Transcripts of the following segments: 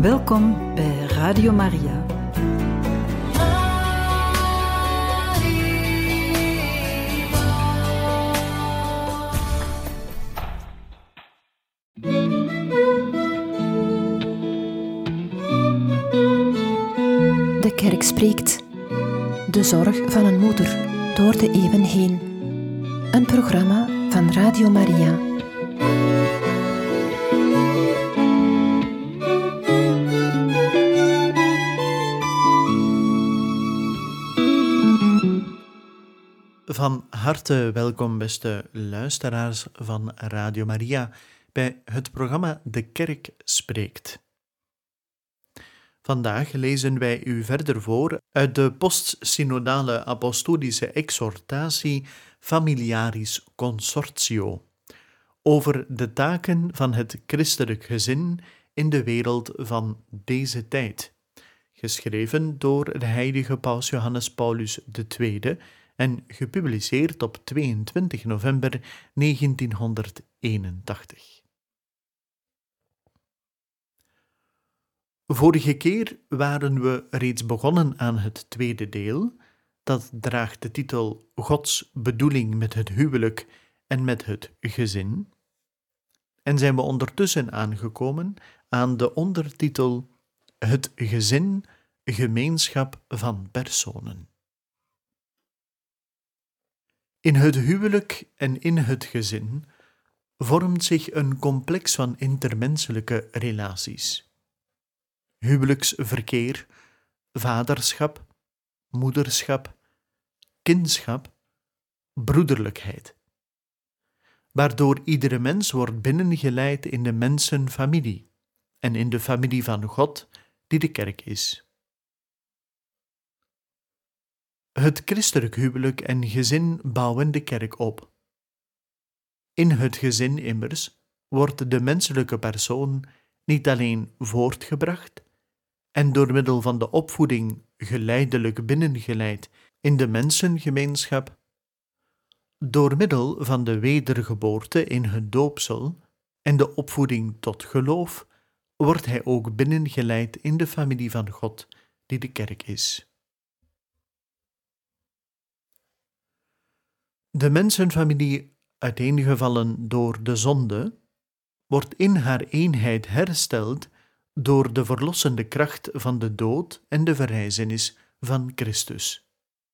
Welkom bij Radio Maria. De kerk spreekt. De zorg van een moeder door de eeuwen heen. Een programma van Radio Maria. Van harte welkom, beste luisteraars van Radio Maria, bij het programma De Kerk Spreekt. Vandaag lezen wij u verder voor uit de postsynodale apostolische exhortatie Familiaris Consortio over de taken van het christelijk gezin in de wereld van deze tijd, geschreven door de heilige Paus Johannes Paulus II en gepubliceerd op 22 november 1981. Vorige keer waren we reeds begonnen aan het tweede deel, dat draagt de titel Gods bedoeling met het huwelijk en met het gezin, en zijn we ondertussen aangekomen aan de ondertitel Het gezin, gemeenschap van personen. In het huwelijk en in het gezin vormt zich een complex van intermenselijke relaties. Huwelijksverkeer, vaderschap, moederschap, kindschap, broederlijkheid, waardoor iedere mens wordt binnengeleid in de mensenfamilie en in de familie van God, die de kerk is. Het christelijk huwelijk en gezin bouwen de kerk op. In het gezin immers wordt de menselijke persoon niet alleen voortgebracht en door middel van de opvoeding geleidelijk binnengeleid in de mensengemeenschap, door middel van de wedergeboorte in het doopsel en de opvoeding tot geloof, wordt hij ook binnengeleid in de familie van God, die de kerk is. De mensenfamilie, uiteengevallen door de zonde, wordt in haar eenheid hersteld door de verlossende kracht van de dood en de verrijzenis van Christus.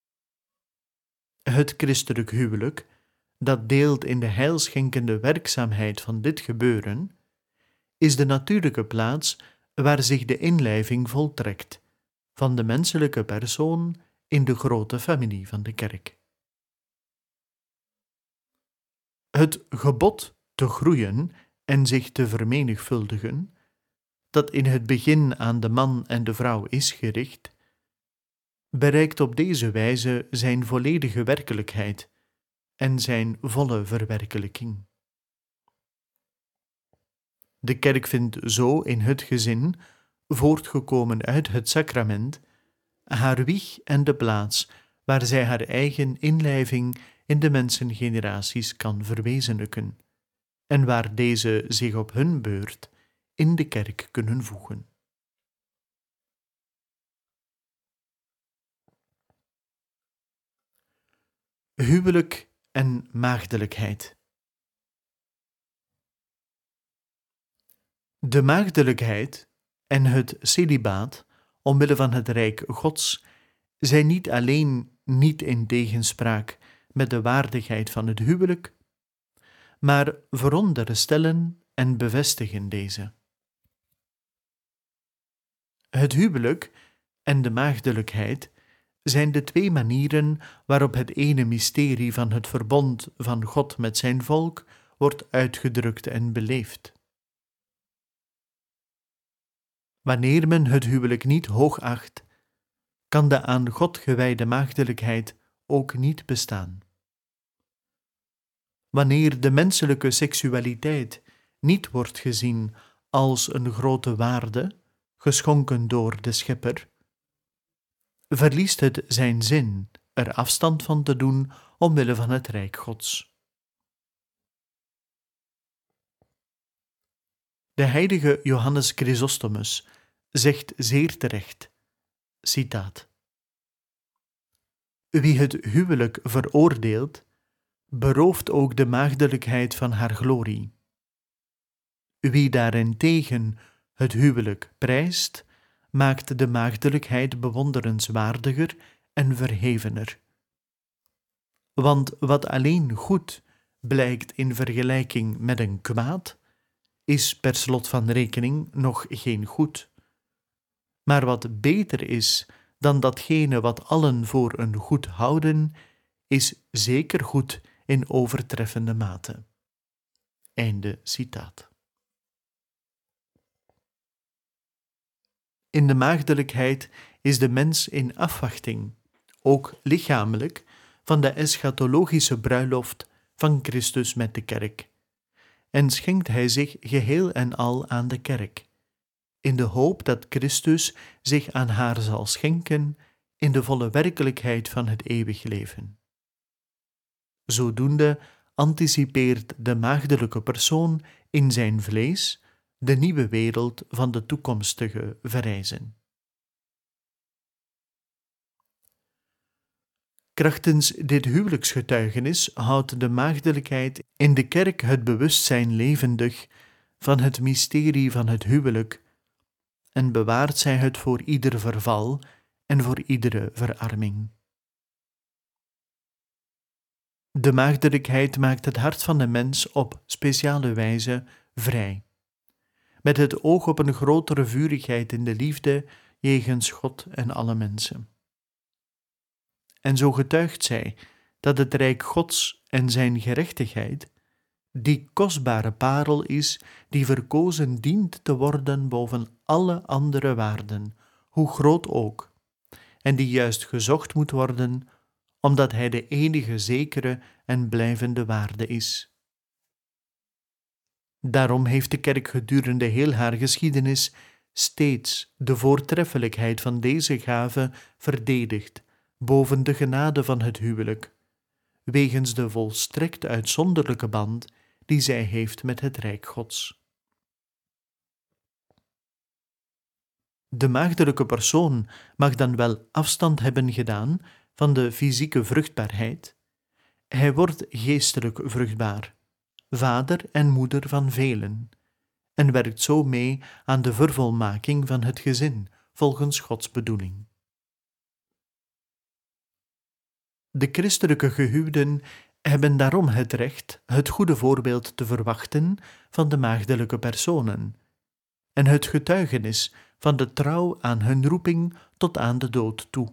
Het christelijk huwelijk, dat deelt in de heilschenkende werkzaamheid van dit gebeuren, is de natuurlijke plaats waar zich de inlijving voltrekt van de menselijke persoon in de grote familie van de kerk. Het gebod te groeien en zich te vermenigvuldigen, dat in het begin aan de man en de vrouw is gericht, bereikt op deze wijze zijn volledige werkelijkheid en zijn volle verwerkelijking. De kerk vindt zo in het gezin, voortgekomen uit het sacrament, haar wieg en de plaats waar zij haar eigen inlijving in de mensengeneraties kan verwezenlijken, en waar deze zich op hun beurt in de kerk kunnen voegen. Huwelijk en maagdelijkheid. De maagdelijkheid en het celibaat, omwille van het rijk Gods, zijn niet alleen niet in tegenspraak met de waardigheid van het huwelijk, maar veronderstellen en bevestigen deze. Het huwelijk en de maagdelijkheid zijn de twee manieren waarop het ene mysterie van het verbond van God met zijn volk wordt uitgedrukt en beleefd. Wanneer men het huwelijk niet hoog acht, kan de aan God gewijde maagdelijkheid ook niet bestaan. Wanneer de menselijke seksualiteit niet wordt gezien als een grote waarde, geschonken door de Schepper, verliest het zijn zin er afstand van te doen omwille van het rijk Gods. De heilige Johannes Chrysostomus zegt zeer terecht, citaat: wie het huwelijk veroordeelt, berooft ook de maagdelijkheid van haar glorie. Wie daarentegen het huwelijk prijst, maakt de maagdelijkheid bewonderenswaardiger en verhevener. Want wat alleen goed blijkt in vergelijking met een kwaad, is per slot van rekening nog geen goed. Maar wat beter is dan datgene wat allen voor een goed houden, is zeker goed in overtreffende mate. Einde citaat. In de maagdelijkheid is de mens in afwachting, ook lichamelijk, van de eschatologische bruiloft van Christus met de kerk, en schenkt hij zich geheel en al aan de kerk, in de hoop dat Christus zich aan haar zal schenken in de volle werkelijkheid van het eeuwig leven. Zodoende anticipeert de maagdelijke persoon in zijn vlees de nieuwe wereld van de toekomstige verrijzen. Krachtens dit huwelijksgetuigenis houdt de maagdelijkheid in de kerk het bewustzijn levendig van het mysterie van het huwelijk en bewaart zij het voor ieder verval en voor iedere verarming. De maagdelijkheid maakt het hart van de mens op speciale wijze vrij, met het oog op een grotere vurigheid in de liefde jegens God en alle mensen. En zo getuigt zij dat het rijk Gods en zijn gerechtigheid die kostbare parel is die verkozen dient te worden boven alle andere waarden, hoe groot ook, en die juist gezocht moet worden, omdat hij de enige zekere en blijvende waarde is. Daarom heeft de kerk gedurende heel haar geschiedenis steeds de voortreffelijkheid van deze gave verdedigd boven de genade van het huwelijk, wegens de volstrekt uitzonderlijke band die zij heeft met het rijk Gods. De maagdelijke persoon mag dan wel afstand hebben gedaan van de fysieke vruchtbaarheid. Hij wordt geestelijk vruchtbaar, vader en moeder van velen, en werkt zo mee aan de vervolmaking van het gezin volgens Gods bedoeling. De christelijke gehuwden hebben daarom het recht het goede voorbeeld te verwachten van de maagdelijke personen en het getuigenis van de trouw aan hun roeping tot aan de dood toe.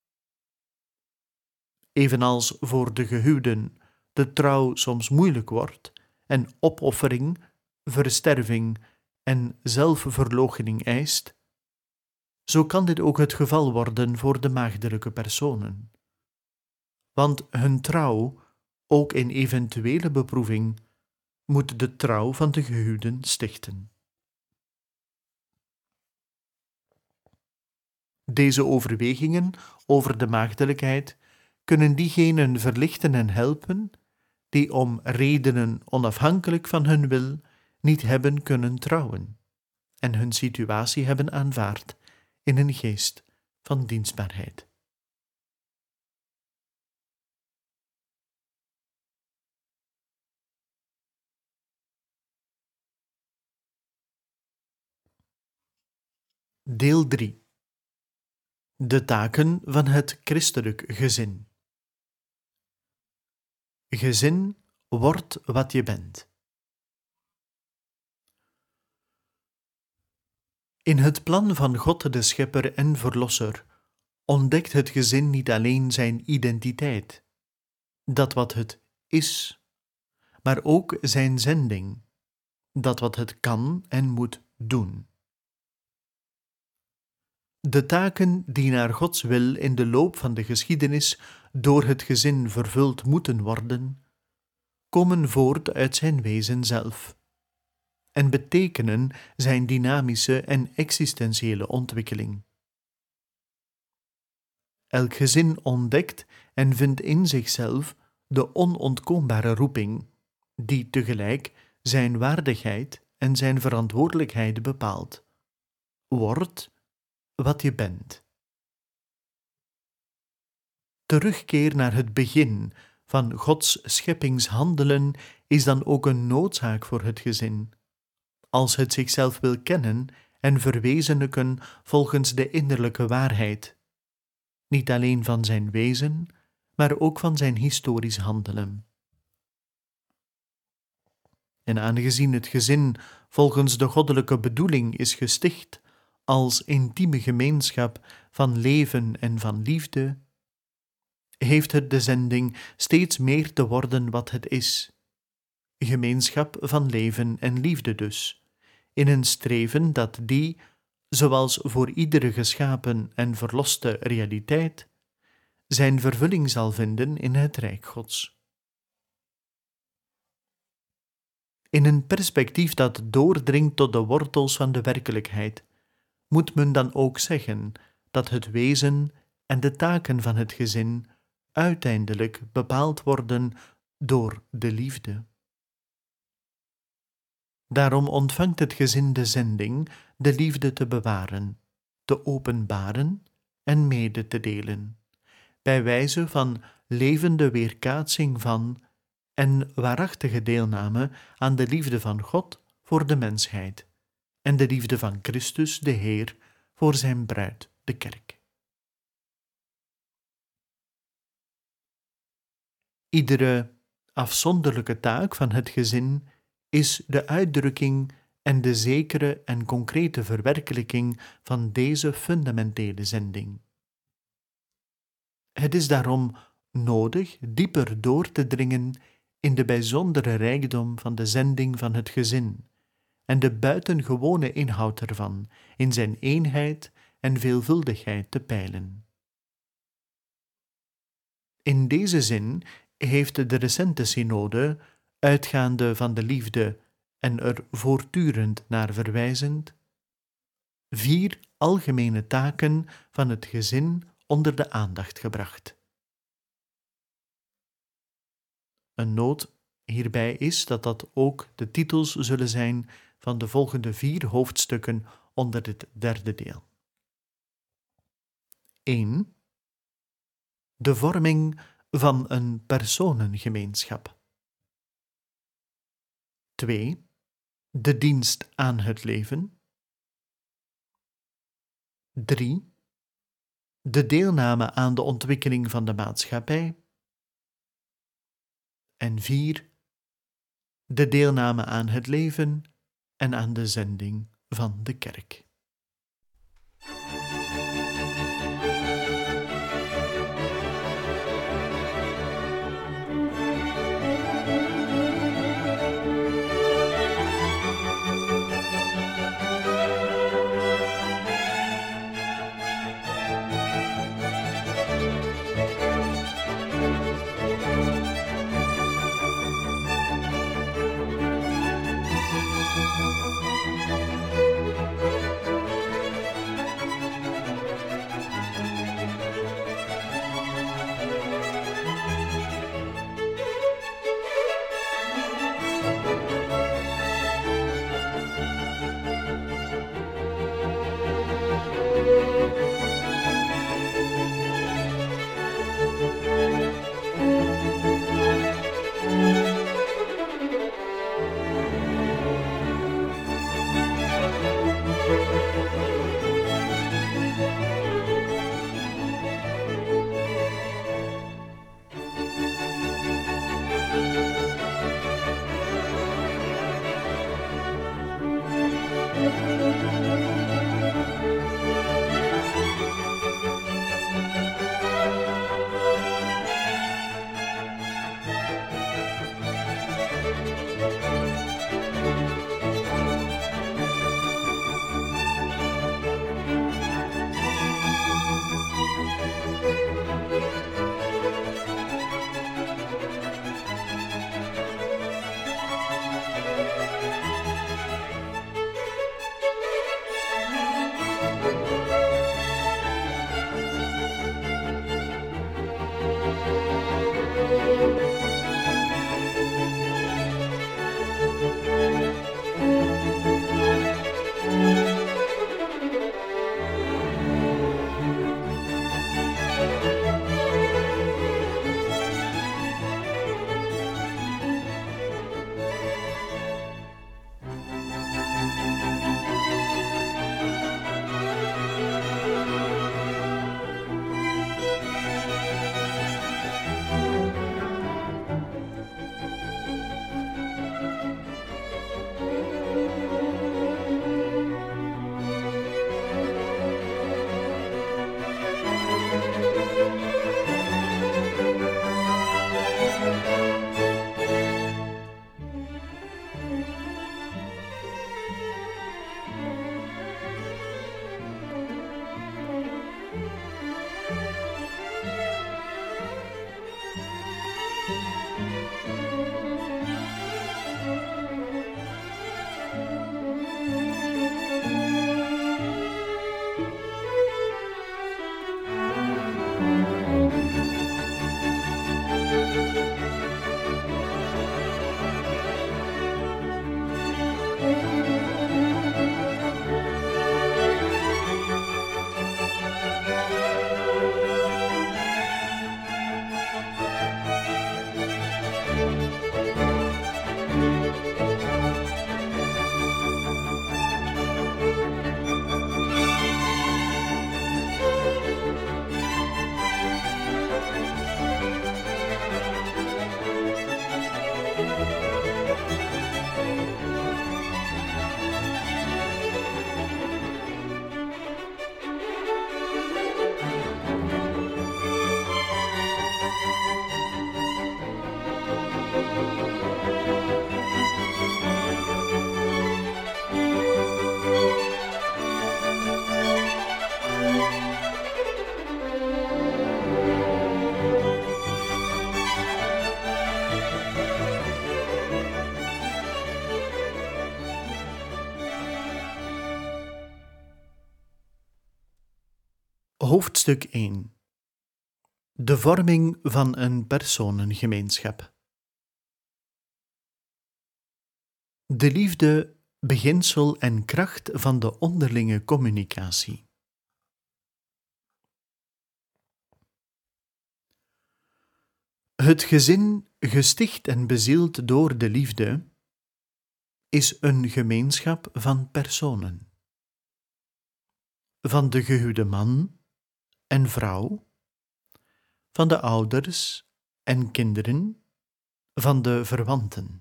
Evenals voor de gehuwden de trouw soms moeilijk wordt en opoffering, versterving en zelfverloochening eist, zo kan dit ook het geval worden voor de maagdelijke personen. Want hun trouw, ook in eventuele beproeving, moet de trouw van de gehuwden stichten. Deze overwegingen over de maagdelijkheid kunnen diegenen verlichten en helpen die om redenen onafhankelijk van hun wil niet hebben kunnen trouwen en hun situatie hebben aanvaard in een geest van dienstbaarheid. Deel 3. De taken van het christelijk gezin. Gezin, word wat je bent. In het plan van God de Schepper en Verlosser ontdekt het gezin niet alleen zijn identiteit, dat wat het is, maar ook zijn zending, dat wat het kan en moet doen. De taken die naar Gods wil in de loop van de geschiedenis door het gezin vervuld moeten worden, komen voort uit zijn wezen zelf en betekenen zijn dynamische en existentiële ontwikkeling. Elk gezin ontdekt en vindt in zichzelf de onontkoombare roeping, die tegelijk zijn waardigheid en zijn verantwoordelijkheid bepaalt, Word wat je bent. Terugkeer naar het begin van Gods scheppingshandelen is dan ook een noodzaak voor het gezin, als het zichzelf wil kennen en verwezenlijken volgens de innerlijke waarheid, niet alleen van zijn wezen, maar ook van zijn historisch handelen. En aangezien het gezin volgens de goddelijke bedoeling is gesticht als intieme gemeenschap van leven en van liefde, heeft het de zending steeds meer te worden wat het is. Gemeenschap van leven en liefde dus, in een streven dat die, zoals voor iedere geschapen en verloste realiteit, zijn vervulling zal vinden in het Rijk Gods. In een perspectief dat doordringt tot de wortels van de werkelijkheid, moet men dan ook zeggen dat het wezen en de taken van het gezin uiteindelijk bepaald worden door de liefde. Daarom ontvangt het gezin de zending de liefde te bewaren, te openbaren en mede te delen, bij wijze van levende weerkaatsing van en waarachtige deelname aan de liefde van God voor de mensheid en de liefde van Christus de Heer voor zijn bruid, de kerk. Iedere afzonderlijke taak van het gezin is de uitdrukking en de zekere en concrete verwerkelijking van deze fundamentele zending. Het is daarom nodig dieper door te dringen in de bijzondere rijkdom van de zending van het gezin en de buitengewone inhoud ervan in zijn eenheid en veelvuldigheid te peilen. In deze zin heeft de recente synode, uitgaande van de liefde en er voortdurend naar verwijzend, 4 algemene taken van het gezin onder de aandacht gebracht. Een noot hierbij is dat ook de titels zullen zijn van de volgende 4 hoofdstukken onder dit 3e deel. 1. De vorming van een personengemeenschap. 2. De dienst aan het leven. 3. De deelname aan de ontwikkeling van de maatschappij. En 4. De deelname aan het leven en aan de zending van de kerk. Hoofdstuk 1. De vorming van een personengemeenschap. De liefde, beginsel en kracht van de onderlinge communicatie. Het gezin, gesticht en bezield door de liefde, is een gemeenschap van personen. Van de gehuwde man en vrouw, van de ouders en kinderen, van de verwanten.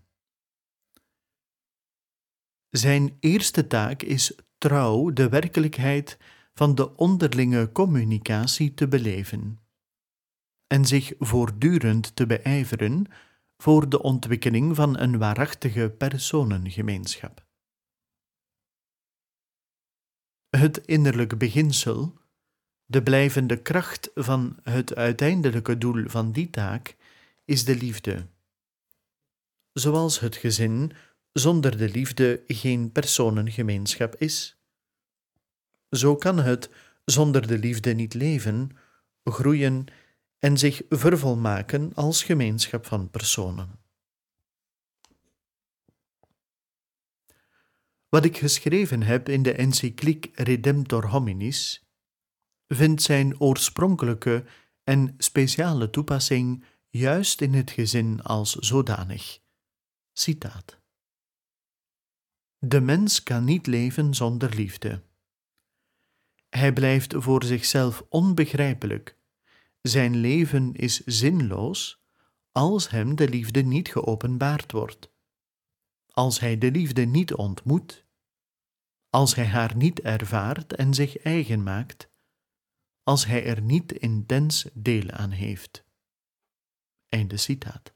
Zijn eerste taak is trouw de werkelijkheid van de onderlinge communicatie te beleven en zich voortdurend te beijveren voor de ontwikkeling van een waarachtige personengemeenschap. Het innerlijk beginsel, de blijvende kracht van het uiteindelijke doel van die taak, is de liefde. Zoals het gezin zonder de liefde geen personengemeenschap is, zo kan het zonder de liefde niet leven, groeien en zich vervolmaken als gemeenschap van personen. Wat ik geschreven heb in de encycliek Redemptor Hominis vindt zijn oorspronkelijke en speciale toepassing juist in het gezin als zodanig. Citaat. De mens kan niet leven zonder liefde. Hij blijft voor zichzelf onbegrijpelijk. Zijn leven is zinloos als hem de liefde niet geopenbaard wordt. Als hij de liefde niet ontmoet, als hij haar niet ervaart en zich eigen maakt, als hij er niet intens deel aan heeft. Einde citaat.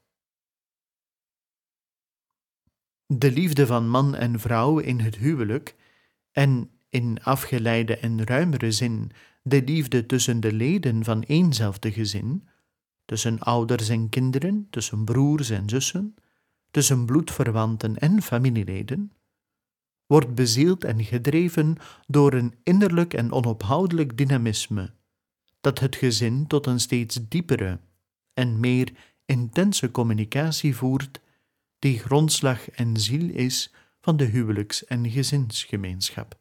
De liefde van man en vrouw in het huwelijk en in afgeleide en ruimere zin de liefde tussen de leden van éénzelfde gezin, tussen ouders en kinderen, tussen broers en zussen, tussen bloedverwanten en familieleden, wordt bezield en gedreven door een innerlijk en onophoudelijk dynamisme, dat het gezin tot een steeds diepere en meer intense communicatie voert, die grondslag en ziel is van de huwelijks- en gezinsgemeenschap.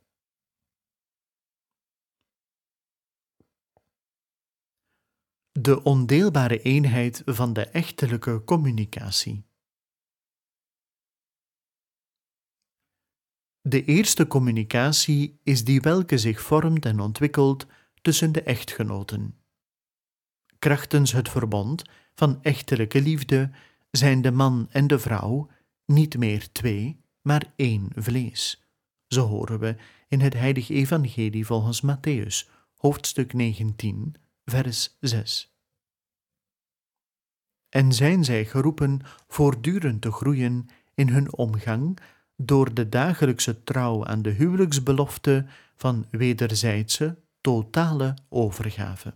De ondeelbare eenheid van de echtelijke communicatie. De eerste communicatie is die welke zich vormt en ontwikkelt tussen de echtgenoten. Krachtens het verbond van echtelijke liefde zijn de man en de vrouw niet meer twee, maar één vlees. Zo horen we in het Heilige Evangelie volgens Mattheüs, hoofdstuk 19, vers 6. En zijn zij geroepen voortdurend te groeien in hun omgang door de dagelijkse trouw aan de huwelijksbelofte van wederzijdse, totale overgave.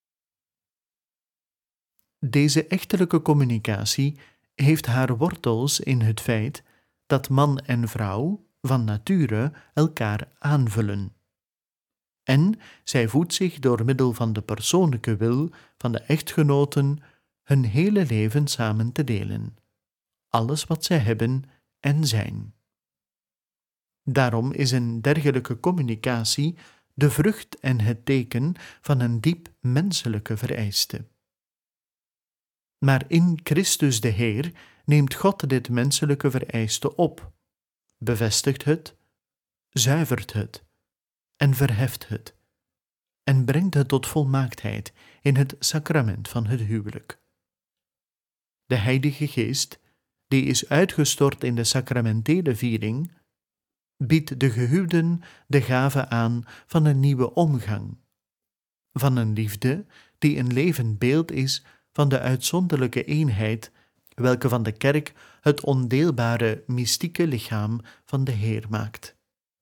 Deze echtelijke communicatie heeft haar wortels in het feit dat man en vrouw van nature elkaar aanvullen. En zij voedt zich door middel van de persoonlijke wil van de echtgenoten hun hele leven samen te delen, alles wat zij hebben en zijn. Daarom is een dergelijke communicatie de vrucht en het teken van een diep menselijke vereiste. Maar in Christus de Heer neemt God dit menselijke vereiste op, bevestigt het, zuivert het en verheft het en brengt het tot volmaaktheid in het sacrament van het huwelijk. De Heilige Geest, die is uitgestort in de sacramentele viering, biedt de gehuwden de gave aan van een nieuwe omgang, van een liefde die een levend beeld is van de uitzonderlijke eenheid welke van de kerk het ondeelbare mystieke lichaam van de Heer maakt.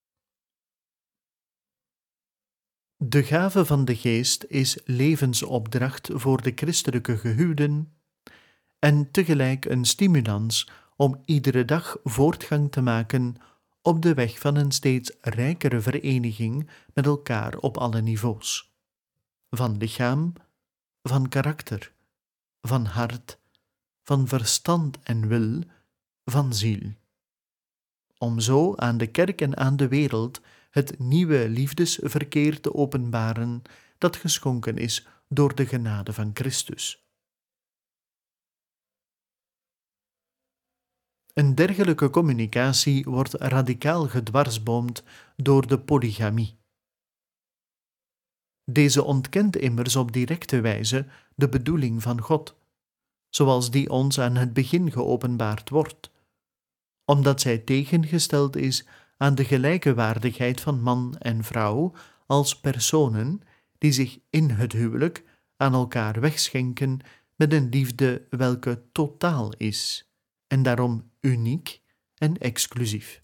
De gave van de Geest is levensopdracht voor de christelijke gehuwden en tegelijk een stimulans om iedere dag voortgang te maken op de weg van een steeds rijkere vereniging met elkaar op alle niveaus, van lichaam, van karakter, van hart, van verstand en wil, van ziel. Om zo aan de kerk en aan de wereld het nieuwe liefdesverkeer te openbaren dat geschonken is door de genade van Christus. Een dergelijke communicatie wordt radicaal gedwarsboomd door de polygamie. Deze ontkent immers op directe wijze de bedoeling van God, zoals die ons aan het begin geopenbaard wordt, omdat zij tegengesteld is aan de gelijke waardigheid van man en vrouw als personen die zich in het huwelijk aan elkaar wegschenken met een liefde welke totaal is en daarom uniek en exclusief.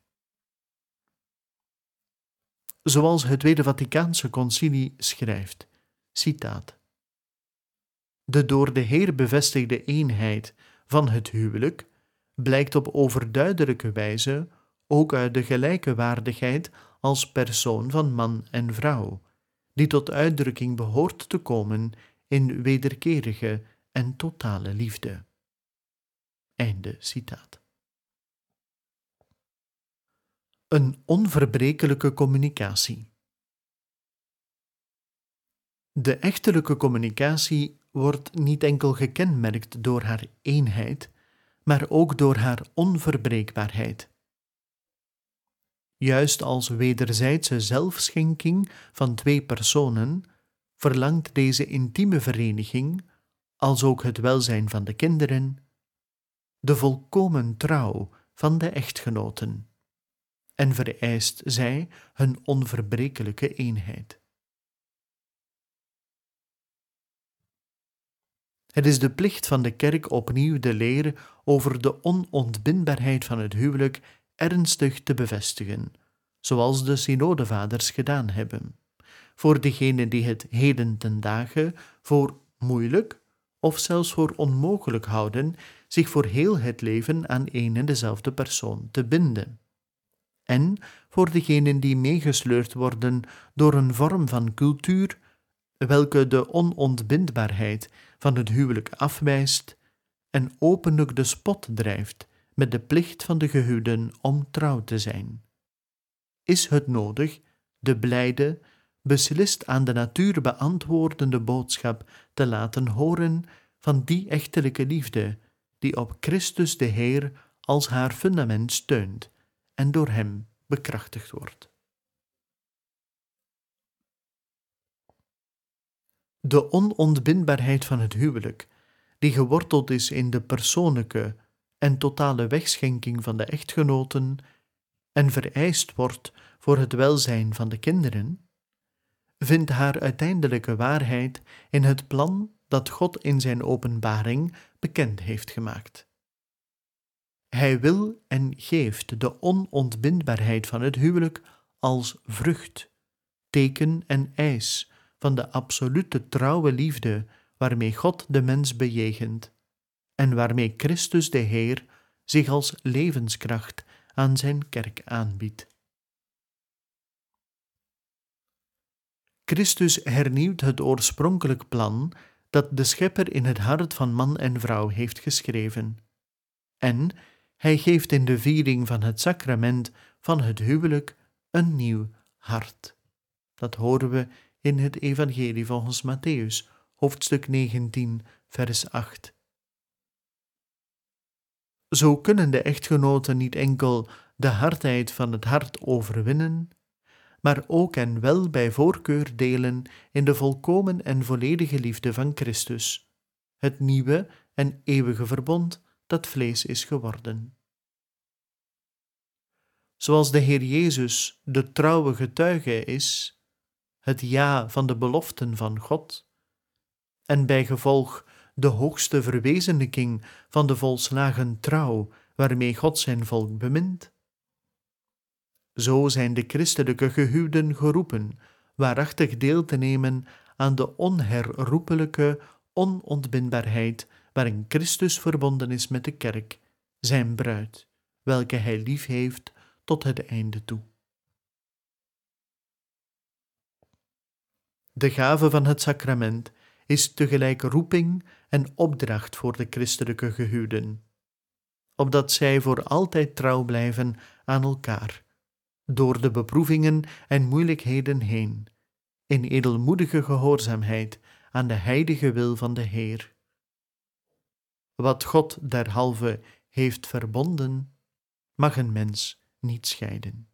Zoals het Tweede Vaticaanse Concilie schrijft, citaat: de door de Heer bevestigde eenheid van het huwelijk blijkt op overduidelijke wijze ook uit de gelijke waardigheid als persoon van man en vrouw, die tot uitdrukking behoort te komen in wederkerige en totale liefde. Einde citaat. Een onverbrekelijke communicatie. De echtelijke communicatie wordt niet enkel gekenmerkt door haar eenheid, maar ook door haar onverbreekbaarheid. Juist als wederzijdse zelfschenking van twee personen verlangt deze intieme vereniging, als ook het welzijn van de kinderen, de volkomen trouw van de echtgenoten en vereist zij hun onverbrekelijke eenheid. Het is de plicht van de kerk opnieuw de leer over de onontbindbaarheid van het huwelijk ernstig te bevestigen, zoals de synodevaders gedaan hebben, voor diegenen die het heden ten dage voor moeilijk of zelfs voor onmogelijk houden zich voor heel het leven aan een en dezelfde persoon te binden, en voor diegenen die meegesleurd worden door een vorm van cultuur welke de onontbindbaarheid van het huwelijk afwijst en openlijk de spot drijft met de plicht van de gehuwden om trouw te zijn. Is het nodig de blijde, beslist aan de natuur beantwoordende boodschap te laten horen van die echtelijke liefde die op Christus de Heer als haar fundament steunt en door hem bekrachtigd wordt. De onontbindbaarheid van het huwelijk, die geworteld is in de persoonlijke en totale wegschenking van de echtgenoten en vereist wordt voor het welzijn van de kinderen, vindt haar uiteindelijke waarheid in het plan dat God in zijn openbaring bekend heeft gemaakt. Hij wil en geeft de onontbindbaarheid van het huwelijk als vrucht, teken en eis van de absolute trouwe liefde waarmee God de mens bejegent en waarmee Christus de Heer zich als levenskracht aan zijn kerk aanbiedt. Christus hernieuwt het oorspronkelijk plan dat de Schepper in het hart van man en vrouw heeft geschreven, en Hij geeft in de viering van het sacrament van het huwelijk een nieuw hart. Dat horen we in het Evangelie volgens Mattheüs, hoofdstuk 19, vers 8. Zo kunnen de echtgenoten niet enkel de hardheid van het hart overwinnen, maar ook en wel bij voorkeur delen in de volkomen en volledige liefde van Christus, het nieuwe en eeuwige verbond dat vlees is geworden. Zoals de Heer Jezus de trouwe getuige is, het ja van de beloften van God, en bijgevolg de hoogste verwezenlijking van de volslagen trouw waarmee God zijn volk bemint. Zo zijn de christelijke gehuwden geroepen waarachtig deel te nemen aan de onherroepelijke onontbindbaarheid waarin Christus verbonden is met de kerk, zijn bruid, welke hij lief heeft tot het einde toe. De gave van het sacrament is tegelijk roeping en opdracht voor de christelijke gehuwden, opdat zij voor altijd trouw blijven aan elkaar, door de beproevingen en moeilijkheden heen, in edelmoedige gehoorzaamheid aan de heilige wil van de Heer. Wat God derhalve heeft verbonden, mag een mens niet scheiden.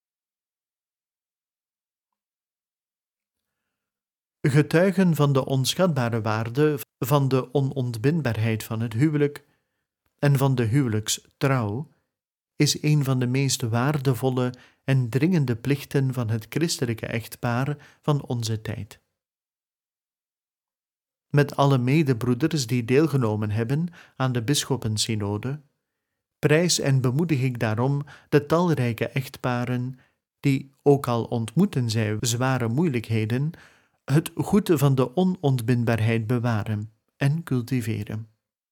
Getuigen van de onschatbare waarde van de onontbindbaarheid van het huwelijk en van de huwelijkstrouw is een van de meest waardevolle en dringende plichten van het christelijke echtpaar van onze tijd. Met alle medebroeders die deelgenomen hebben aan de bisschoppensynode, prijs en bemoedig ik daarom de talrijke echtparen die, ook al ontmoeten zij zware moeilijkheden, het goed van de onontbindbaarheid bewaren en cultiveren.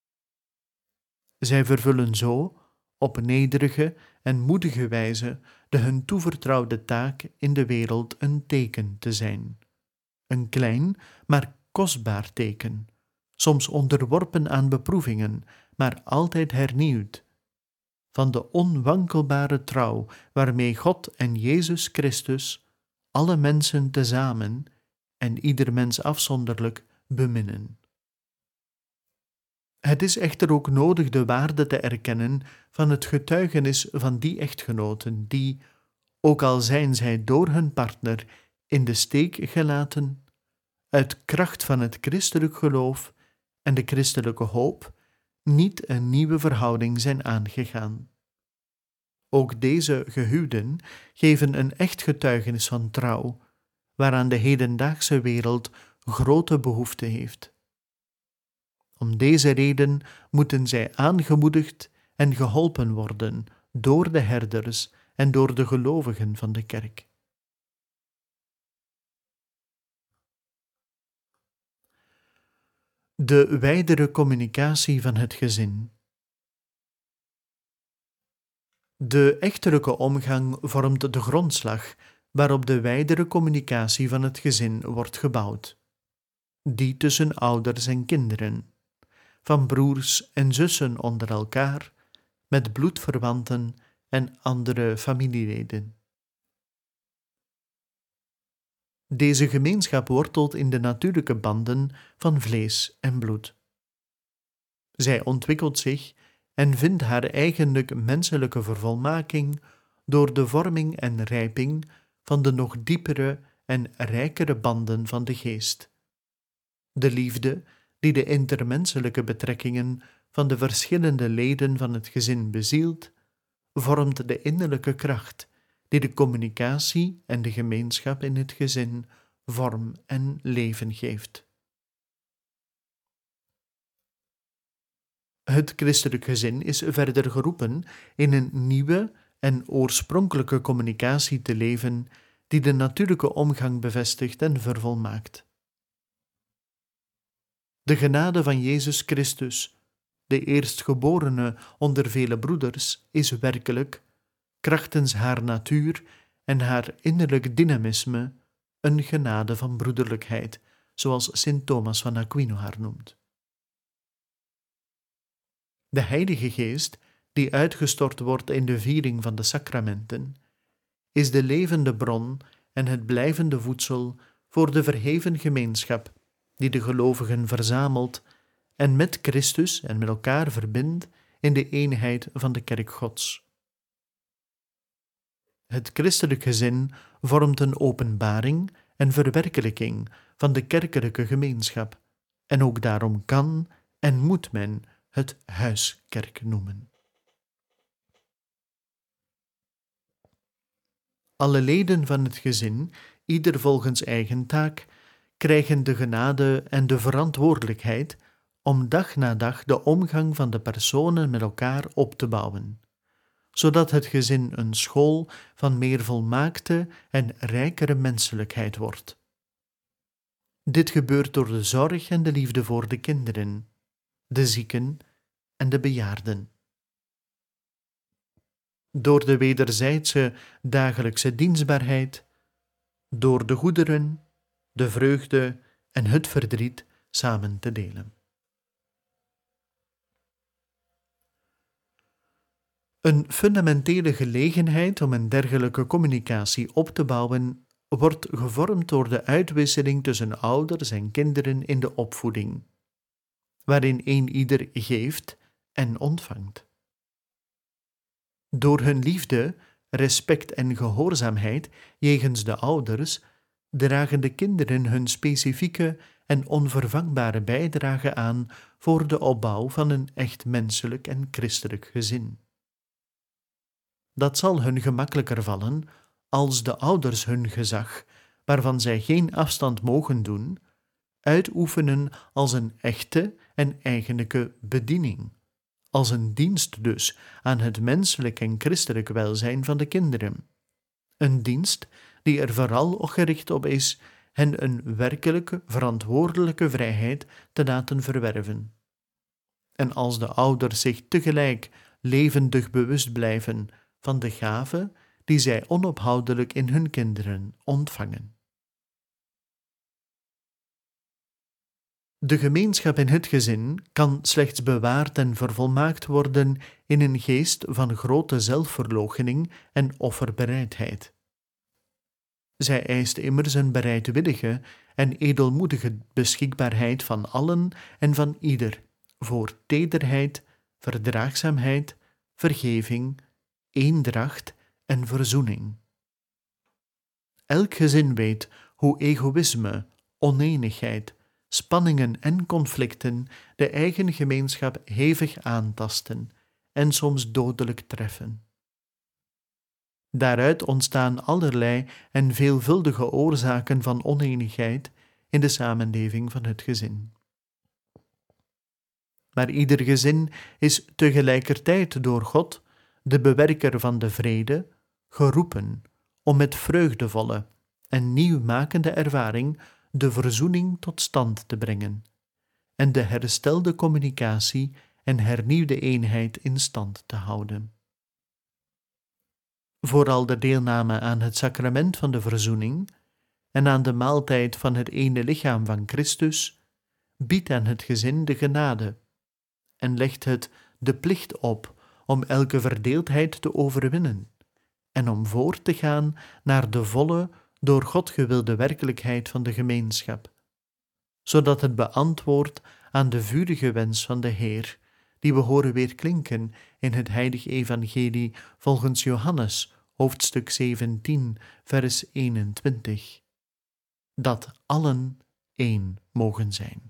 Zij vervullen zo, op nederige en moedige wijze, de hun toevertrouwde taak in de wereld een teken te zijn. Een klein, maar kostbaar teken, soms onderworpen aan beproevingen, maar altijd hernieuwd, van de onwankelbare trouw waarmee God en Jezus Christus alle mensen tezamen en ieder mens afzonderlijk beminnen. Het is echter ook nodig de waarde te erkennen van het getuigenis van die echtgenoten die, ook al zijn zij door hun partner in de steek gelaten, uit kracht van het christelijk geloof en de christelijke hoop niet een nieuwe verhouding zijn aangegaan. Ook deze gehuwden geven een echt getuigenis van trouw, waaraan de hedendaagse wereld grote behoefte heeft. Om deze reden moeten zij aangemoedigd en geholpen worden door de herders en door de gelovigen van de kerk. De wijdere communicatie van het gezin. De echtelijke omgang vormt de grondslag waarop de wijdere communicatie van het gezin wordt gebouwd. Die tussen ouders en kinderen, van broers en zussen onder elkaar, met bloedverwanten en andere familieleden. Deze gemeenschap wortelt in de natuurlijke banden van vlees en bloed. Zij ontwikkelt zich en vindt haar eigenlijk menselijke vervolmaking door de vorming en rijping van de nog diepere en rijkere banden van de geest. De liefde die de intermenselijke betrekkingen van de verschillende leden van het gezin bezielt, vormt de innerlijke kracht die de communicatie en de gemeenschap in het gezin vorm en leven geeft. Het christelijk gezin is verder geroepen in een nieuwe en oorspronkelijke communicatie te leven die de natuurlijke omgang bevestigt en vervolmaakt. De genade van Jezus Christus, de eerstgeborene onder vele broeders, is werkelijk, krachtens haar natuur en haar innerlijk dynamisme, een genade van broederlijkheid, zoals Sint Thomas van Aquino haar noemt. De Heilige Geest, die uitgestort wordt in de viering van de sacramenten, is de levende bron en het blijvende voedsel voor de verheven gemeenschap die de gelovigen verzamelt en met Christus en met elkaar verbindt in de eenheid van de kerk Gods. Het christelijk gezin vormt een openbaring en verwerkelijking van de kerkelijke gemeenschap en ook daarom kan en moet men het huiskerk noemen. Alle leden van het gezin, ieder volgens eigen taak, krijgen de genade en de verantwoordelijkheid om dag na dag de omgang van de personen met elkaar op te bouwen, zodat het gezin een school van meer volmaakte en rijkere menselijkheid wordt. Dit gebeurt door de zorg en de liefde voor de kinderen, de zieken en de bejaarden. Door de wederzijdse dagelijkse dienstbaarheid, door de goederen, de vreugde en het verdriet samen te delen. Een fundamentele gelegenheid om een dergelijke communicatie op te bouwen wordt gevormd door de uitwisseling tussen ouders en kinderen in de opvoeding, waarin ieder geeft en ontvangt. Door hun liefde, respect en gehoorzaamheid jegens de ouders dragen de kinderen hun specifieke en onvervangbare bijdrage aan voor de opbouw van een echt menselijk en christelijk gezin. Dat zal hun gemakkelijker vallen als de ouders hun gezag, waarvan zij geen afstand mogen doen, uitoefenen als een echte en eigenlijke bediening, als een dienst dus aan het menselijk en christelijk welzijn van de kinderen. Een dienst die er vooral gericht op is hen een werkelijke, verantwoordelijke vrijheid te laten verwerven. En als de ouders zich tegelijk levendig bewust blijven van de gave die zij onophoudelijk in hun kinderen ontvangen. De gemeenschap in het gezin kan slechts bewaard en vervolmaakt worden in een geest van grote zelfverloochening en offerbereidheid. Zij eist immers een bereidwillige en edelmoedige beschikbaarheid van allen en van ieder voor tederheid, verdraagzaamheid, vergeving, eendracht en verzoening. Elk gezin weet hoe egoïsme, onenigheid, spanningen en conflicten de eigen gemeenschap hevig aantasten en soms dodelijk treffen. Daaruit ontstaan allerlei en veelvuldige oorzaken van onenigheid in de samenleving van het gezin. Maar ieder gezin is tegelijkertijd door God, de bewerker van de vrede, geroepen om met vreugdevolle en nieuwmakende ervaring de verzoening tot stand te brengen en de herstelde communicatie en hernieuwde eenheid in stand te houden. Vooral de deelname aan het sacrament van de verzoening en aan de maaltijd van het ene lichaam van Christus biedt aan het gezin de genade en legt het de plicht op om elke verdeeldheid te overwinnen en om voort te gaan naar de volle, door God gewilde werkelijkheid van de gemeenschap, zodat het beantwoordt aan de vurige wens van de Heer, die we horen weerklinken in het heilige evangelie volgens Johannes, hoofdstuk 17, vers 21, dat allen één mogen zijn.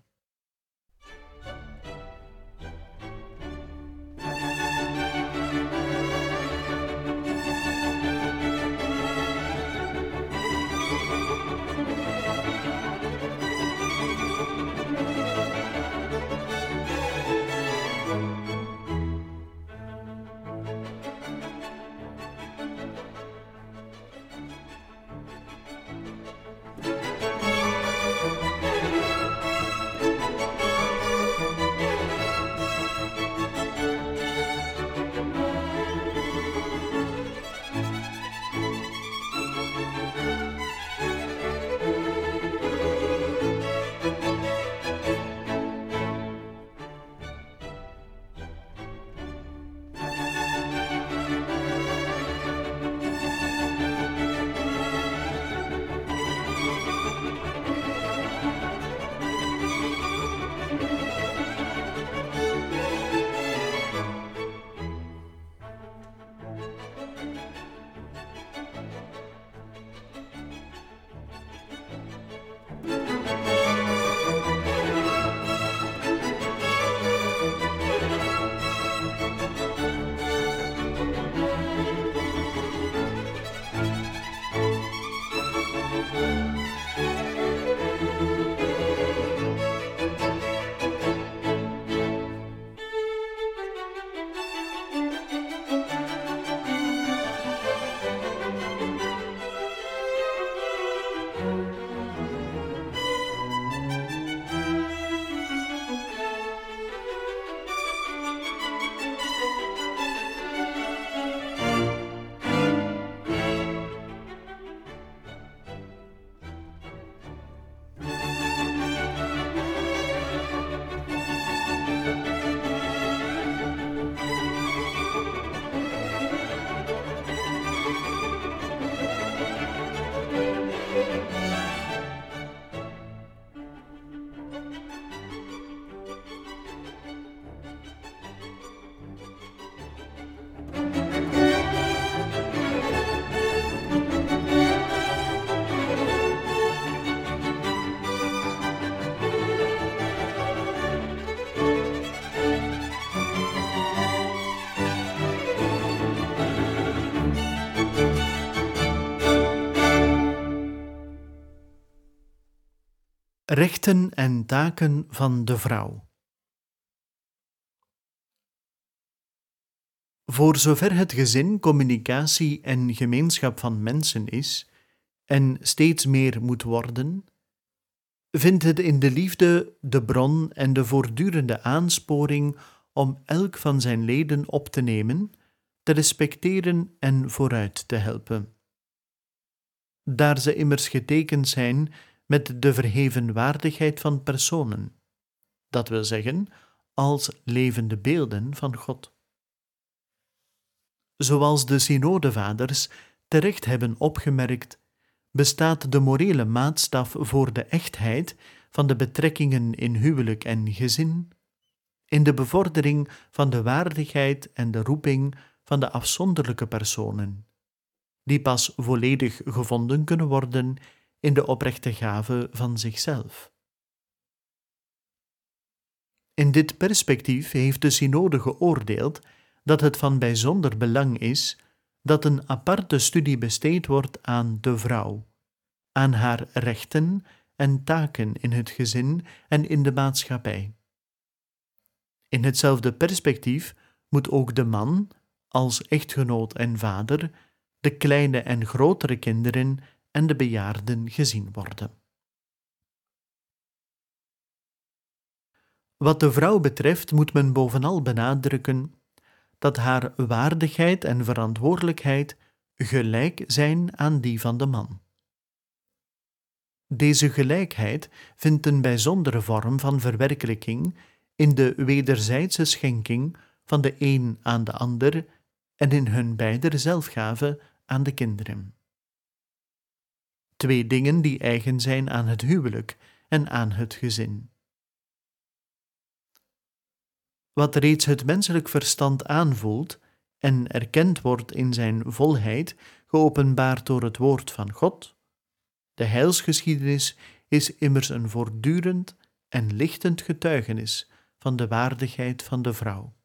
Rechten en taken van de vrouw. Voor zover het gezin communicatie en gemeenschap van mensen is, en steeds meer moet worden, vindt het in de liefde de bron en de voortdurende aansporing om elk van zijn leden op te nemen, te respecteren en vooruit te helpen. Daar ze immers getekend zijn met de verheven waardigheid van personen, dat wil zeggen, als levende beelden van God. Zoals de synodevaders terecht hebben opgemerkt, bestaat de morele maatstaf voor de echtheid van de betrekkingen in huwelijk en gezin in de bevordering van de waardigheid en de roeping van de afzonderlijke personen, die pas volledig gevonden kunnen worden in de oprechte gave van zichzelf. In dit perspectief heeft de synode geoordeeld dat het van bijzonder belang is dat een aparte studie besteed wordt aan de vrouw, aan haar rechten en taken in het gezin en in de maatschappij. In hetzelfde perspectief moet ook de man, als echtgenoot en vader, de kleine en grotere kinderen en de bejaarden gezien worden. Wat de vrouw betreft moet men bovenal benadrukken dat haar waardigheid en verantwoordelijkheid gelijk zijn aan die van de man. Deze gelijkheid vindt een bijzondere vorm van verwerkelijking in de wederzijdse schenking van de een aan de ander en in hun beider zelfgave aan de kinderen. Twee dingen die eigen zijn aan het huwelijk en aan het gezin. Wat reeds het menselijk verstand aanvoelt en erkend wordt in zijn volheid, geopenbaard door het woord van God, de heilsgeschiedenis is immers een voortdurend en lichtend getuigenis van de waardigheid van de vrouw.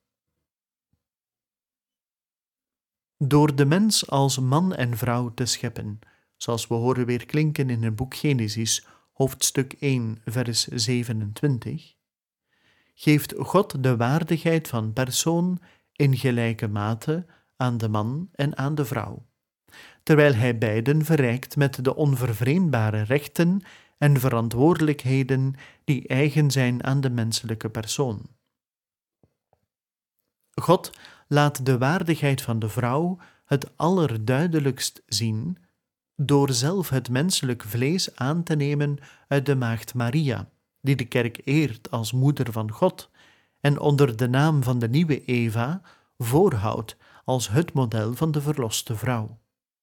Door de mens als man en vrouw te scheppen, zoals we horen weer klinken in het boek Genesis, hoofdstuk 1, vers 27, geeft God de waardigheid van persoon in gelijke mate aan de man en aan de vrouw, terwijl hij beiden verrijkt met de onvervreemdbare rechten en verantwoordelijkheden die eigen zijn aan de menselijke persoon. God laat de waardigheid van de vrouw het allerduidelijkst zien door zelf het menselijk vlees aan te nemen uit de maagd Maria, die de kerk eert als moeder van God en onder de naam van de nieuwe Eva voorhoudt als het model van de verloste vrouw.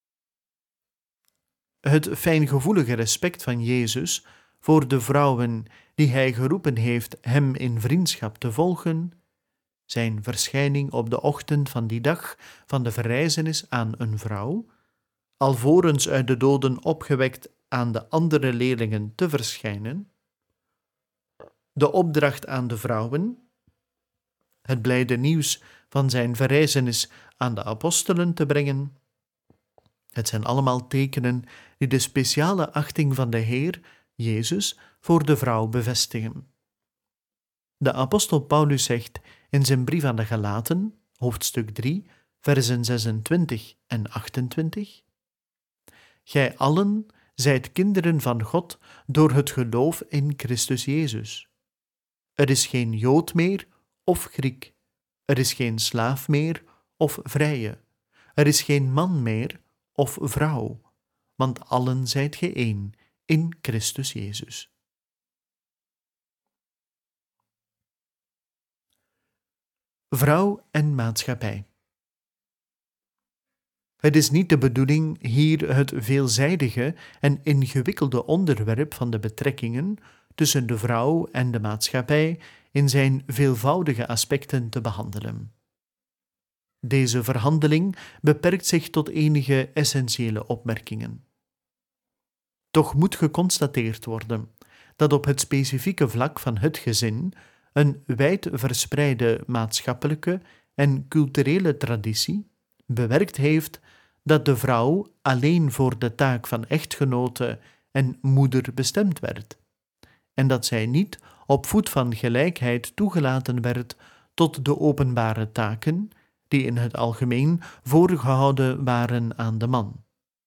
Het fijngevoelige respect van Jezus voor de vrouwen die hij geroepen heeft hem in vriendschap te volgen, zijn verschijning op de ochtend van die dag van de verrijzenis aan een vrouw, alvorens uit de doden opgewekt aan de andere leerlingen te verschijnen, de opdracht aan de vrouwen, het blijde nieuws van zijn verrijzenis aan de apostelen te brengen. Het zijn allemaal tekenen die de speciale achting van de Heer, Jezus, voor de vrouw bevestigen. De apostel Paulus zegt in zijn brief aan de Galaten, hoofdstuk 3, versen 26 en 28, Gij allen zijt kinderen van God door het geloof in Christus Jezus. Er is geen Jood meer of Griek. Er is geen slaaf meer of vrije. Er is geen man meer of vrouw, want allen zijt ge één in Christus Jezus. Vrouw en maatschappij. Het is niet de bedoeling hier het veelzijdige en ingewikkelde onderwerp van de betrekkingen tussen de vrouw en de maatschappij in zijn veelvoudige aspecten te behandelen. Deze verhandeling beperkt zich tot enige essentiële opmerkingen. Toch moet geconstateerd worden dat op het specifieke vlak van het gezin een wijd verspreide maatschappelijke en culturele traditie bewerkt heeft dat de vrouw alleen voor de taak van echtgenote en moeder bestemd werd en dat zij niet op voet van gelijkheid toegelaten werd tot de openbare taken die in het algemeen voorgehouden waren aan de man.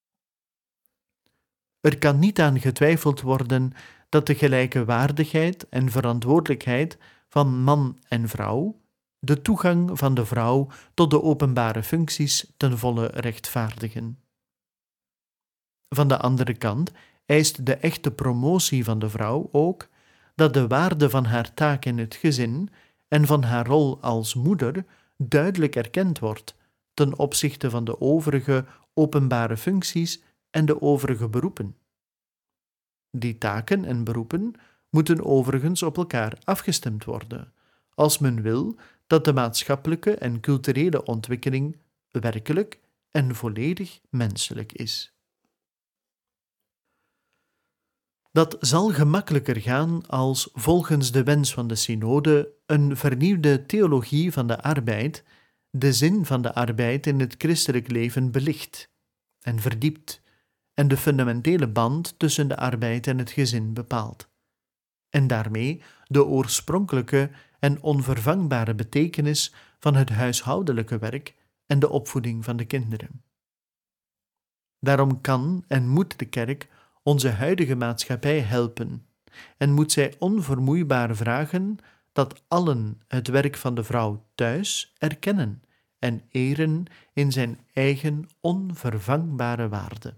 Er kan niet aan getwijfeld worden dat de gelijke waardigheid en verantwoordelijkheid van man en vrouw de toegang van de vrouw tot de openbare functies ten volle rechtvaardigen. Van de andere kant eist de echte promotie van de vrouw ook dat de waarde van haar taak in het gezin en van haar rol als moeder duidelijk erkend wordt ten opzichte van de overige openbare functies en de overige beroepen. Die taken en beroepen moeten overigens op elkaar afgestemd worden, als men wil dat de maatschappelijke en culturele ontwikkeling werkelijk en volledig menselijk is. Dat zal gemakkelijker gaan als volgens de wens van de synode een vernieuwde theologie van de arbeid de zin van de arbeid in het christelijk leven belicht en verdiept en de fundamentele band tussen de arbeid en het gezin bepaalt, en daarmee de oorspronkelijke en onvervangbare betekenis van het huishoudelijke werk en de opvoeding van de kinderen. Daarom kan en moet de kerk onze huidige maatschappij helpen en moet zij onvermoeibaar vragen dat allen het werk van de vrouw thuis erkennen en eren in zijn eigen onvervangbare waarde.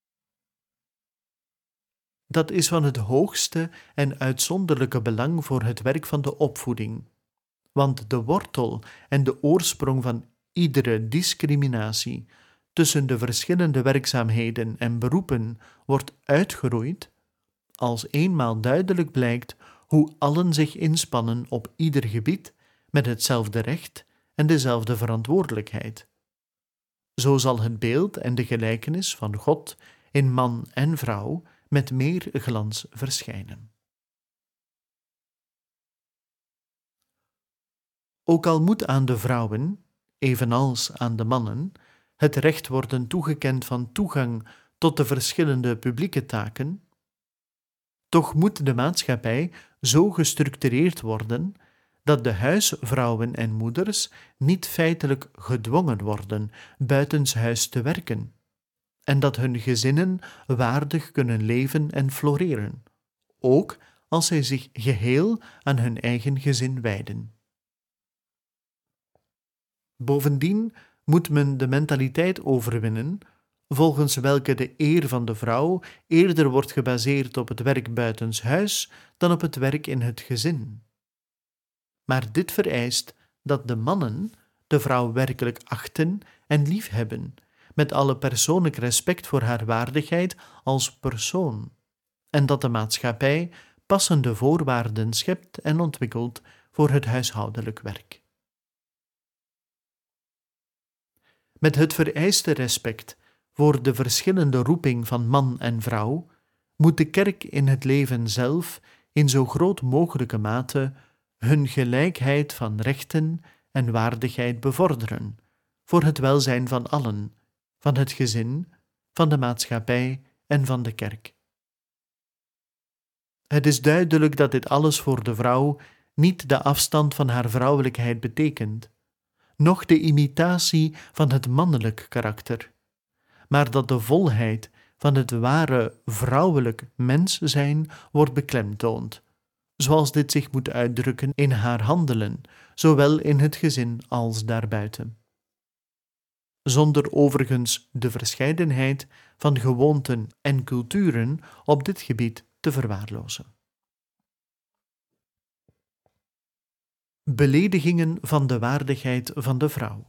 Dat is van het hoogste en uitzonderlijke belang voor het werk van de opvoeding, want de wortel en de oorsprong van iedere discriminatie tussen de verschillende werkzaamheden en beroepen wordt uitgeroeid als eenmaal duidelijk blijkt hoe allen zich inspannen op ieder gebied met hetzelfde recht en dezelfde verantwoordelijkheid. Zo zal het beeld en de gelijkenis van God in man en vrouw met meer glans verschijnen. Ook al moet aan de vrouwen, evenals aan de mannen, het recht worden toegekend van toegang tot de verschillende publieke taken, toch moet de maatschappij zo gestructureerd worden dat de huisvrouwen en moeders niet feitelijk gedwongen worden buitenshuis te werken en dat hun gezinnen waardig kunnen leven en floreren, ook als zij zich geheel aan hun eigen gezin wijden. Bovendien moet men de mentaliteit overwinnen volgens welke de eer van de vrouw eerder wordt gebaseerd op het werk buitenshuis dan op het werk in het gezin. Maar dit vereist dat de mannen de vrouw werkelijk achten en liefhebben, met alle persoonlijk respect voor haar waardigheid als persoon, en dat de maatschappij passende voorwaarden schept en ontwikkelt voor het huishoudelijk werk. Met het vereiste respect voor de verschillende roeping van man en vrouw moet de kerk in het leven zelf in zo groot mogelijke mate hun gelijkheid van rechten en waardigheid bevorderen, voor het welzijn van allen, van het gezin, van de maatschappij en van de kerk. Het is duidelijk dat dit alles voor de vrouw niet de afstand van haar vrouwelijkheid betekent, noch de imitatie van het mannelijk karakter, maar dat de volheid van het ware vrouwelijk mens zijn wordt beklemtoond, zoals dit zich moet uitdrukken in haar handelen, zowel in het gezin als daarbuiten. Zonder overigens de verscheidenheid van gewoonten en culturen op dit gebied te verwaarlozen. Beledigingen van de waardigheid van de vrouw.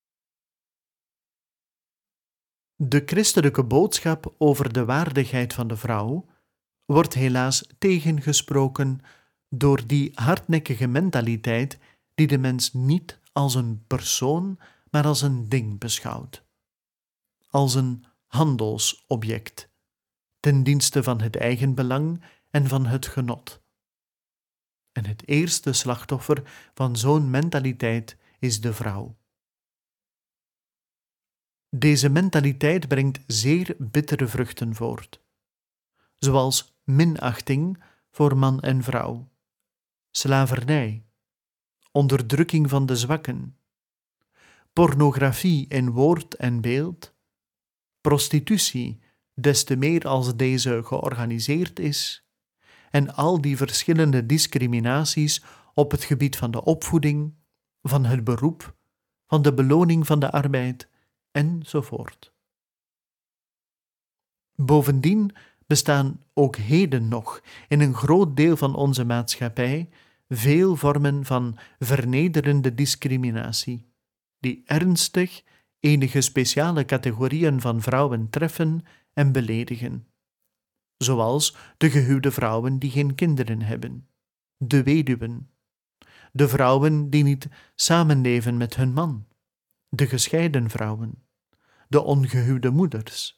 De christelijke boodschap over de waardigheid van de vrouw wordt helaas tegengesproken door die hardnekkige mentaliteit die de mens niet als een persoon, maar als een ding beschouwt. Als een handelsobject, ten dienste van het eigenbelang en van het genot. En het eerste slachtoffer van zo'n mentaliteit is de vrouw. Deze mentaliteit brengt zeer bittere vruchten voort, zoals minachting voor man en vrouw, slavernij, onderdrukking van de zwakken, pornografie in woord en beeld, prostitutie, des te meer als deze georganiseerd is, en al die verschillende discriminaties op het gebied van de opvoeding, van het beroep, van de beloning van de arbeid, enzovoort. Bovendien bestaan ook heden nog in een groot deel van onze maatschappij veel vormen van vernederende discriminatie, die ernstig enige speciale categorieën van vrouwen treffen en beledigen, zoals de gehuwde vrouwen die geen kinderen hebben, de weduwen, de vrouwen die niet samenleven met hun man, de gescheiden vrouwen, de ongehuwde moeders.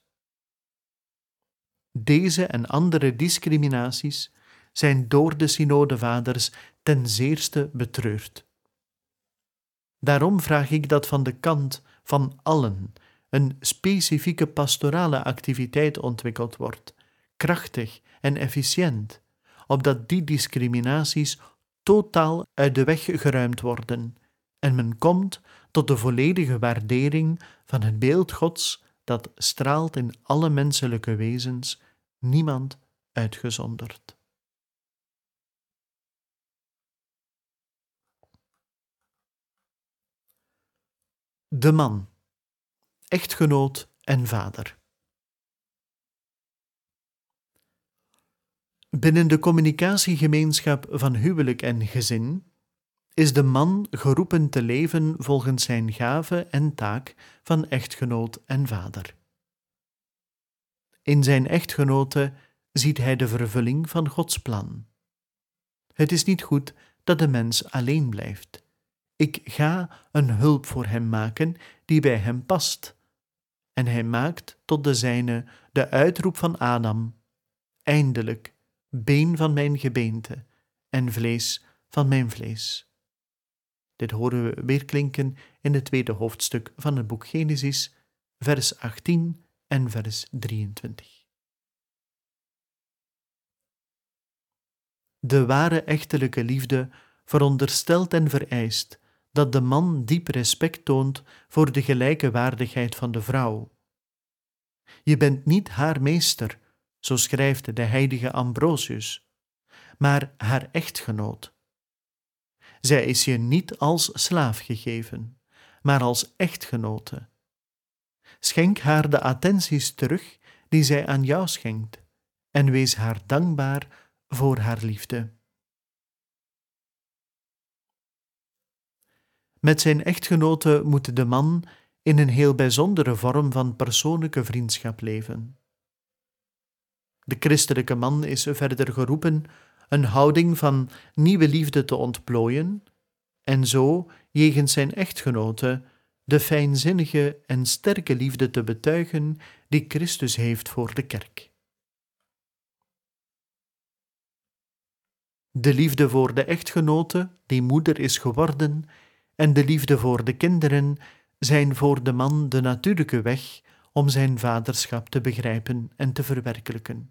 Deze en andere discriminaties zijn door de synodevaders ten zeerste betreurd. Daarom vraag ik dat van de kant van allen een specifieke pastorale activiteit ontwikkeld wordt, krachtig en efficiënt, opdat die discriminaties totaal uit de weg geruimd worden en men komt tot de volledige waardering van het beeld Gods dat straalt in alle menselijke wezens, niemand uitgezonderd. De man, echtgenoot en vader. Binnen de communicatiegemeenschap van huwelijk en gezin is de man geroepen te leven volgens zijn gave en taak van echtgenoot en vader. In zijn echtgenote ziet hij de vervulling van Gods plan. Het is niet goed dat de mens alleen blijft. Ik ga een hulp voor hem maken die bij hem past. En hij maakt tot de zijne de uitroep van Adam: eindelijk, been van mijn gebeente en vlees van mijn vlees. Dit horen we weerklinken in het tweede hoofdstuk van het boek Genesis, vers 18 en vers 23. De ware echtelijke liefde veronderstelt en vereist dat de man diep respect toont voor de gelijke waardigheid van de vrouw. Je bent niet haar meester, zo schrijft de heilige Ambrosius, maar haar echtgenoot. Zij is je niet als slaaf gegeven, maar als echtgenote. Schenk haar de attenties terug die zij aan jou schenkt en wees haar dankbaar voor haar liefde. Met zijn echtgenote moet de man in een heel bijzondere vorm van persoonlijke vriendschap leven. De christelijke man is verder geroepen een houding van nieuwe liefde te ontplooien en zo jegens zijn echtgenote de fijnzinnige en sterke liefde te betuigen die Christus heeft voor de kerk. De liefde voor de echtgenote, die moeder is geworden, en de liefde voor de kinderen zijn voor de man de natuurlijke weg om zijn vaderschap te begrijpen en te verwerkelijken.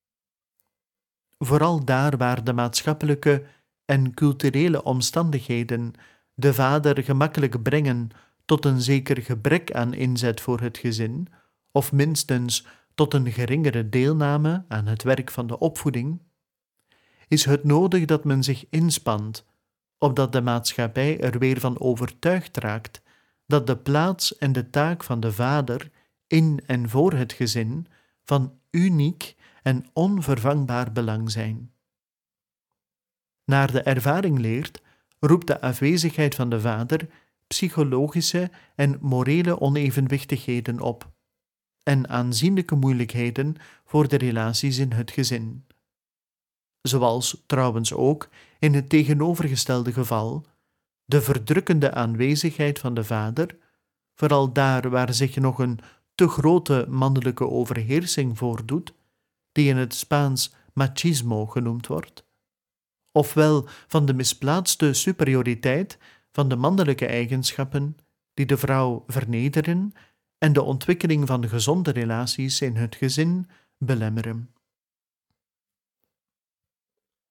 Vooral daar waar de maatschappelijke en culturele omstandigheden de vader gemakkelijk brengen tot een zeker gebrek aan inzet voor het gezin, of minstens tot een geringere deelname aan het werk van de opvoeding, is het nodig dat men zich inspant, opdat de maatschappij er weer van overtuigd raakt dat de plaats en de taak van de vader in en voor het gezin van uniek en onvervangbaar belang zijn. Naar de ervaring leert, roept de afwezigheid van de vader psychologische en morele onevenwichtigheden op en aanzienlijke moeilijkheden voor de relaties in het gezin. Zoals trouwens ook in het tegenovergestelde geval de verdrukkende aanwezigheid van de vader, vooral daar waar zich nog een te grote mannelijke overheersing voordoet, die in het Spaans machismo genoemd wordt, ofwel van de misplaatste superioriteit van de mannelijke eigenschappen die de vrouw vernederen en de ontwikkeling van gezonde relaties in het gezin belemmeren.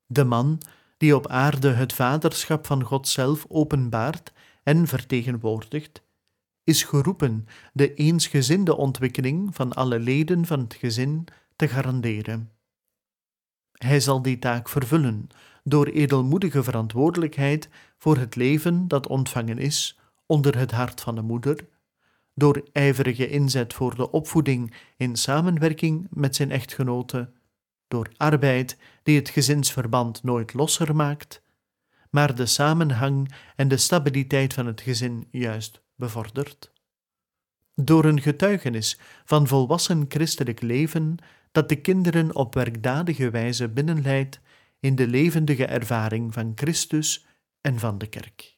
De man die op aarde het vaderschap van God zelf openbaart en vertegenwoordigt, is geroepen de eensgezinde ontwikkeling van alle leden van het gezin te garanderen. Hij zal die taak vervullen door edelmoedige verantwoordelijkheid voor het leven dat ontvangen is onder het hart van de moeder, door ijverige inzet voor de opvoeding in samenwerking met zijn echtgenote, door arbeid die het gezinsverband nooit losser maakt, maar de samenhang en de stabiliteit van het gezin juist bevordert, door een getuigenis van volwassen christelijk leven dat de kinderen op werkdadige wijze binnenleidt in de levendige ervaring van Christus en van de kerk.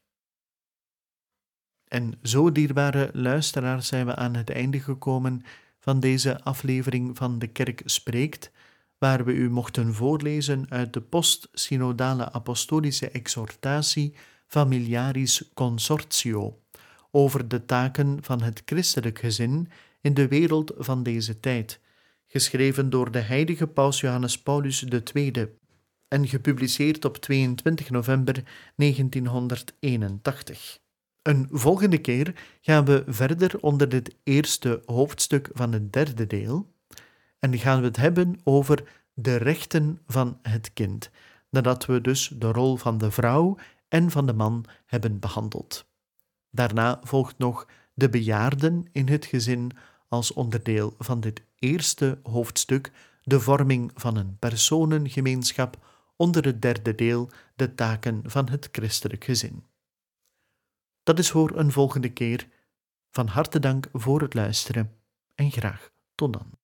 En zo, dierbare luisteraars, zijn we aan het einde gekomen van deze aflevering van De Kerk Spreekt, waar we u mochten voorlezen uit de post-synodale apostolische exhortatie Familiaris Consortio over de taken van het christelijk gezin in de wereld van deze tijd, geschreven door de heilige Paus Johannes Paulus II en gepubliceerd op 22 november 1981. Een volgende keer gaan we verder onder dit eerste hoofdstuk van het derde deel en gaan we het hebben over de rechten van het kind, nadat we dus de rol van de vrouw en van de man hebben behandeld. Daarna volgt nog de bejaarden in het gezin als onderdeel van dit eerste hoofdstuk, de vorming van een personengemeenschap onder het derde deel, de taken van het christelijk gezin. Dat is voor een volgende keer. Van harte dank voor het luisteren en graag tot dan.